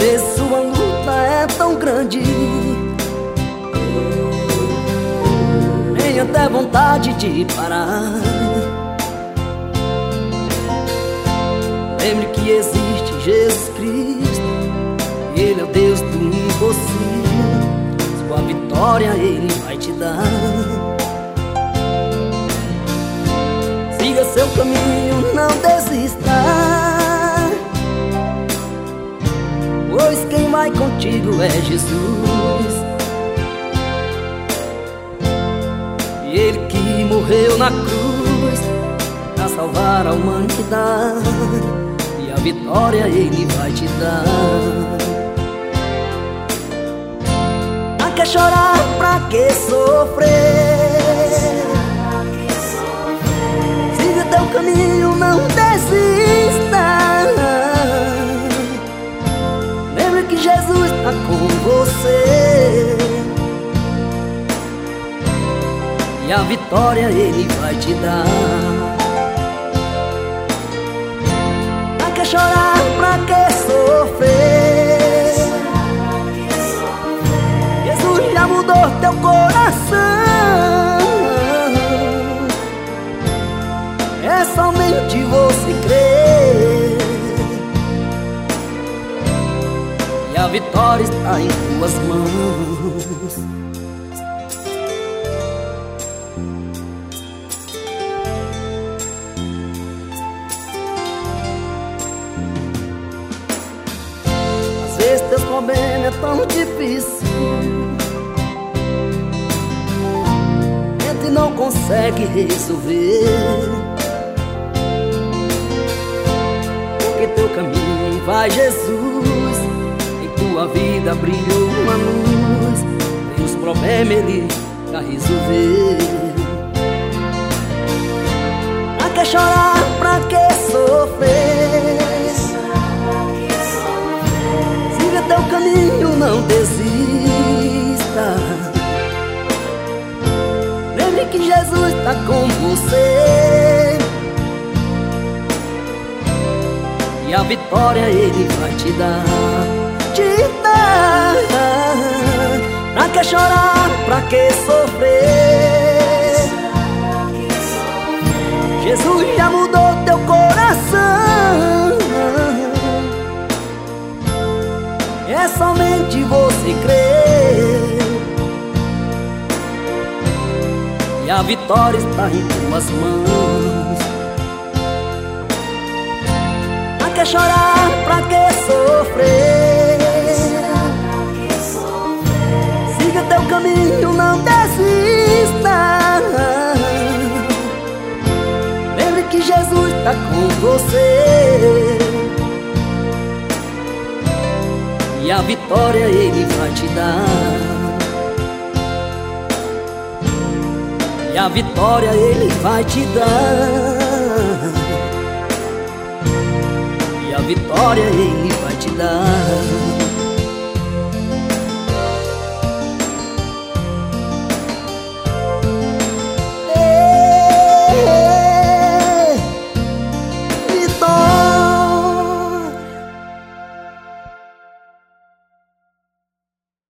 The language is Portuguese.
vezes sua luta é tão grande, tem até vontade de parar. Lembre que existe Jesus Cristo, Ele é o Deus do impossível. Sua vitória Ele vai te dar. Siga seu caminho, não desista, pois quem vai contigo é Jesus. E Ele que morreu na cruz pra salvar a humanidade, e a vitória Ele vai te dar. Pra que chorar, pra que sofrer? Siga teu caminho, não desista. Lembre que Jesus está com você, e a vitória Ele vai te dar. Pra que chorar, pra que sofrer? Jesus já mudou teu coração, é somente você crer, e a vitória está em tuas mãos. Às vezes teus problemas é tão difícil, e não consegue resolver, porque teu caminho vai Jesus, em tua vida brilhou uma luz, e os problemas Ele vai resolver. Pra que chorar, pra que sofrer? Siga teu caminho, não desista. Lembre que Jesus está com você, e a vitória Ele vai te dar. Te dar. Pra que chorar, pra que sofrer? Jesus já mudou teu coração, é somente você crer, e a vitória está em tuas mãos. Pra que chorar, pra que sofrer? Siga teu caminho, não desista. Lembre que Jesus está com você, e a vitória Ele vai te dar. E a vitória Ele vai te dar. E a vitória Ele vai te dar.